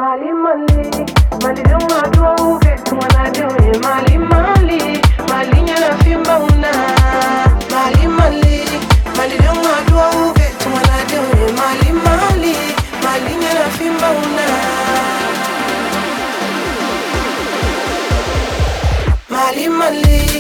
Mali Mali, Mali don't want to get to what I do. Mali Mali, Mali nyana fimba una. Mali Mali, Mali don't want to get to what I do. Mali Mali, Mali nyana fimba una. Mali Mali.